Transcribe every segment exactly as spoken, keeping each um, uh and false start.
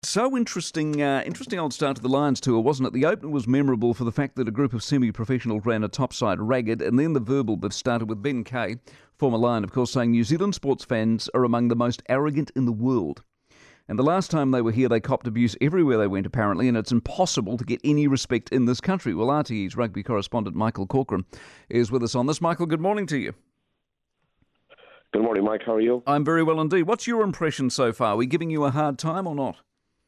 So interesting, uh, interesting old start to the Lions tour, wasn't it? The opener was memorable for the fact that a group of semi-professionals ran a topside ragged, and then the verbal bit started with Ben Kay, former Lion, of course, saying New Zealand sports fans are among the most arrogant in the world. And the last time they were here, they copped abuse everywhere they went, apparently, and it's impossible to get any respect in this country. Well, R T E's rugby correspondent Michael Corcoran is with us on this. Michael, good morning to you. Good morning, Mike. How are you? I'm very well indeed. What's your impression so far? Are we giving you a hard time or not?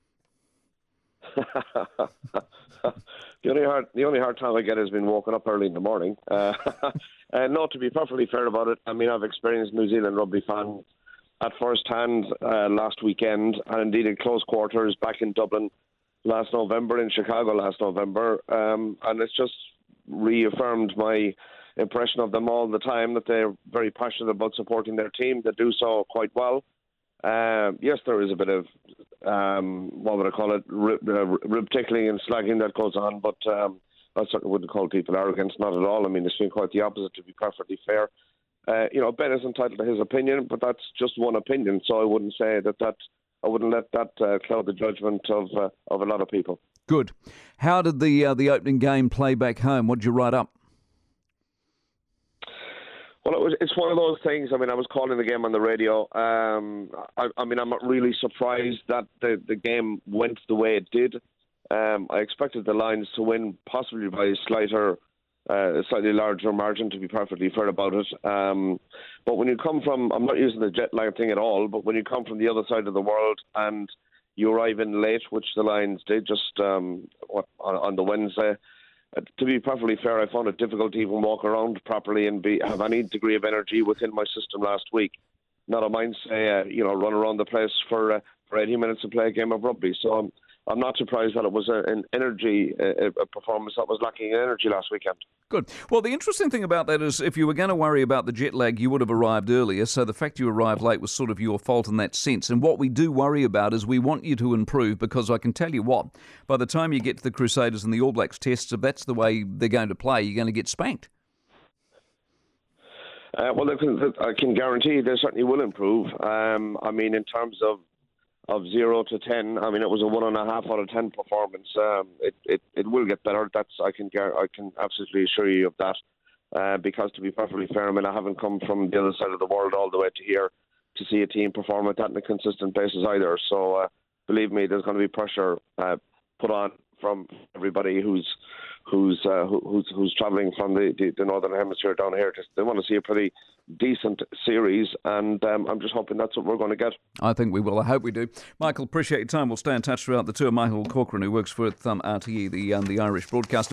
the only hard the only hard time I get has been waking up early in the morning. Uh, uh, not to be perfectly fair about it, I mean, I've experienced New Zealand rugby fan at first hand uh, last weekend, and indeed in close quarters back in Dublin last November, in Chicago last November, um, and it's just reaffirmed my impression of them all the time, that they're very passionate about supporting their team. They do so quite well. Uh, yes, there is a bit of, um, what would I call it, rib, uh, rib tickling and slagging that goes on, but um, I certainly wouldn't call people arrogant, not at all. I mean, it's been quite the opposite, to be perfectly fair. Uh, you know, Ben is entitled to his opinion, but that's just one opinion, so I wouldn't say that that, I wouldn't let that uh, cloud the judgment of uh, of a lot of people. Good. How did the uh, the opening game play back home? What did you write up? Well, it was, it's one of those things. I mean, I was calling the game on the radio. Um, I, I mean, I'm not really surprised that the, the game went the way it did. Um, I expected the Lions to win, possibly by a slighter, uh, a slightly larger margin, to be perfectly fair about it. Um, but when you come from, I'm not using the jet lag thing at all, but when you come from the other side of the world and you arrive in late, which the Lions did just um, what, on, on the Wednesday, Uh, to be perfectly fair, I found it difficult to even walk around properly and be have any degree of energy within my system last week. Not a mind say, uh, you know, run around the place for uh, for eighty minutes and play a game of rugby. So I'm, I'm not surprised that it was a, an energy a, a performance that was lacking in energy last weekend. Good. Well, the interesting thing about that is if you were going to worry about the jet lag, you would have arrived earlier. So the fact you arrived late was sort of your fault in that sense. And what we do worry about is we want you to improve, because I can tell you what, by the time you get to the Crusaders and the All Blacks tests, if that's the way they're going to play, you're going to get spanked. Uh, well, I can, I can guarantee they certainly will improve. Um, I mean, in terms of of zero to ten, I mean, it was a one and a half out of ten performance. Um, it, it it will get better. That's I can I can absolutely assure you of that. Uh, because to be perfectly fair, I mean, I haven't come from the other side of the world all the way to here to see a team perform at that on a consistent basis either. So uh, believe me, there's going to be pressure uh, put on from everybody who's who's uh, who's who's travelling from the, the, the northern hemisphere down here. Just, they want to see a pretty decent series, and um, I'm just hoping that's what we're going to get. I think we will. I hope we do. Michael, appreciate your time. We'll stay in touch throughout the tour. Michael Corcoran, who works for um, R T E, the um, the Irish broadcaster.